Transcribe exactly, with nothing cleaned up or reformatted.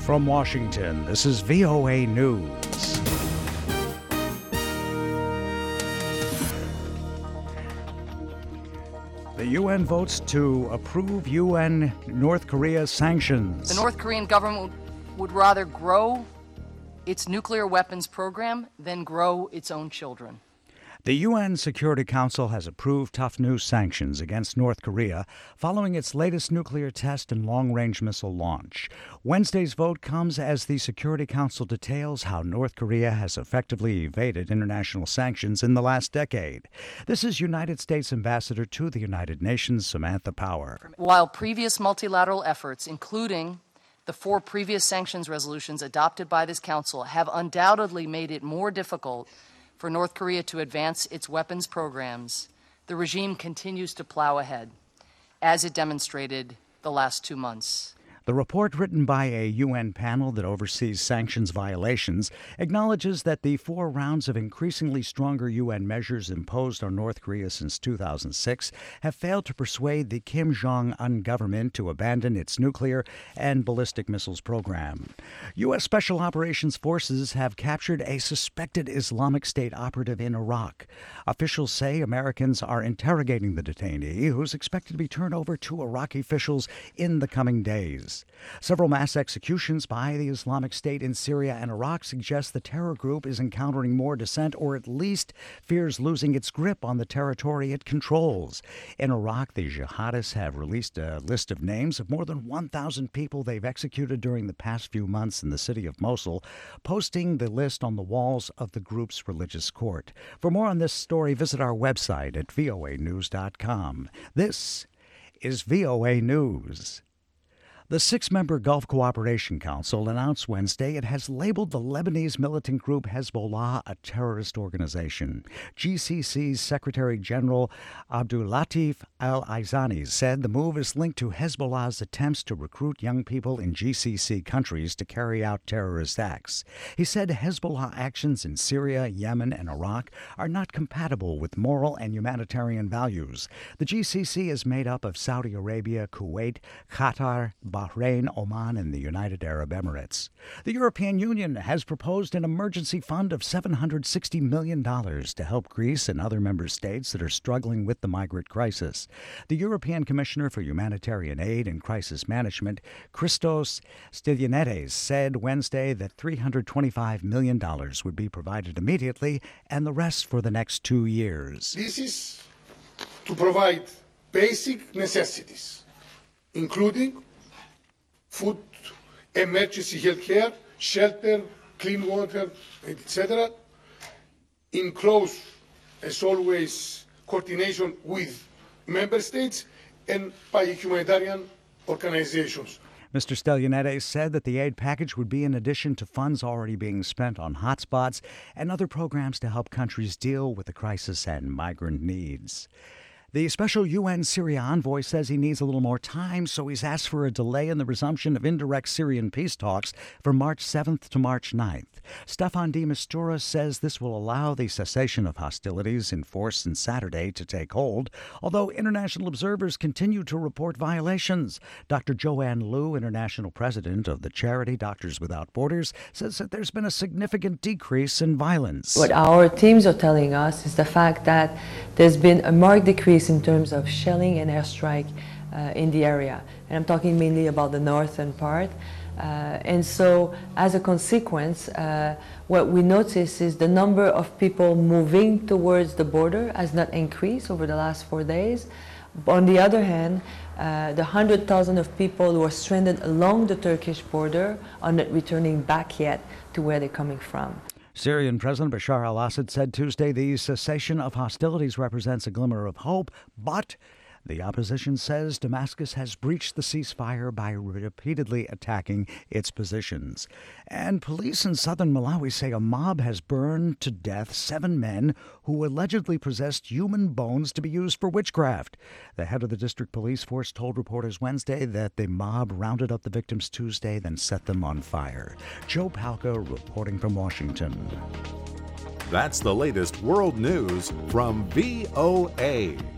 From Washington, this is V O A News. The U N votes to approve U N North Korea sanctions. The North Korean government would rather grow its nuclear weapons program than grow its own children. The U N Security Council has approved tough new sanctions against North Korea following its latest nuclear test and long-range missile launch. Wednesday's vote comes as the Security Council details how North Korea has effectively evaded international sanctions in the last decade. This is United States Ambassador to the United Nations, Samantha Power. While previous multilateral efforts, including the four previous sanctions resolutions adopted by this council, have undoubtedly made it more difficult for North Korea to advance its weapons programs, the regime continues to plow ahead, as it demonstrated the last two months. The report, written by a U N panel that oversees sanctions violations, acknowledges that the four rounds of increasingly stronger U N measures imposed on North Korea since two thousand six have failed to persuade the Kim Jong-un government to abandon its nuclear and ballistic missiles program. U S Special Operations Forces have captured a suspected Islamic State operative in Iraq. Officials say Americans are interrogating the detainee, who's expected to be turned over to Iraqi officials in the coming days. Several mass executions by the Islamic State in Syria and Iraq suggest the terror group is encountering more dissent, or at least fears losing its grip on the territory it controls. In Iraq, the jihadists have released a list of names of more than one thousand people they've executed during the past few months in the city of Mosul, posting the list on the walls of the group's religious court. For more on this story, visit our website at V O A news dot com. This is V O A News. The six-member Gulf Cooperation Council announced Wednesday it has labeled the Lebanese militant group Hezbollah a terrorist organization. G C C's Secretary General Abdulatif Al-Aizani said the move is linked to Hezbollah's attempts to recruit young people in G C C countries to carry out terrorist acts. He said Hezbollah actions in Syria, Yemen, and Iraq are not compatible with moral and humanitarian values. The G C C is made up of Saudi Arabia, Kuwait, Qatar, Bahrain, Oman, and the United Arab Emirates. The European Union has proposed an emergency fund of seven hundred sixty million dollars to help Greece and other member states that are struggling with the migrant crisis. The European Commissioner for Humanitarian Aid and Crisis Management, Christos Stylianides, said Wednesday that three hundred twenty-five million dollars would be provided immediately and the rest for the next two years. This is to provide basic necessities, including food, emergency health care, shelter, clean water, et cetera, in close, as always, coordination with member states and by humanitarian organizations. Mister Stylianides said that the aid package would be in addition to funds already being spent on hotspots and other programs to help countries deal with the crisis and migrant needs. The special U N Syria envoy says he needs a little more time, so he's asked for a delay in the resumption of indirect Syrian peace talks from March seventh to March ninth. Staffan de Mistura says this will allow the cessation of hostilities in force since Saturday to take hold, although international observers continue to report violations. Doctor Joanne Liu, international president of the charity Doctors Without Borders, says that there's been a significant decrease in violence. What our teams are telling us is the fact that there's been a marked decrease in terms of shelling and airstrike uh, in the area. And I'm talking mainly about the northern part. Uh, and so, as a consequence, uh, what we notice is the number of people moving towards the border has not increased over the last four days. On the other hand, uh, the one hundred thousand of people who are stranded along the Turkish border are not returning back yet to where they're coming from. Syrian President Bashar al-Assad said Tuesday the cessation of hostilities represents a glimmer of hope, but the opposition says Damascus has breached the ceasefire by repeatedly attacking its positions. And police in southern Malawi say a mob has burned to death seven men who allegedly possessed human bones to be used for witchcraft. The head of the district police force told reporters Wednesday that the mob rounded up the victims Tuesday, then set them on fire. Joe Palca reporting from Washington. That's the latest world news from V O A.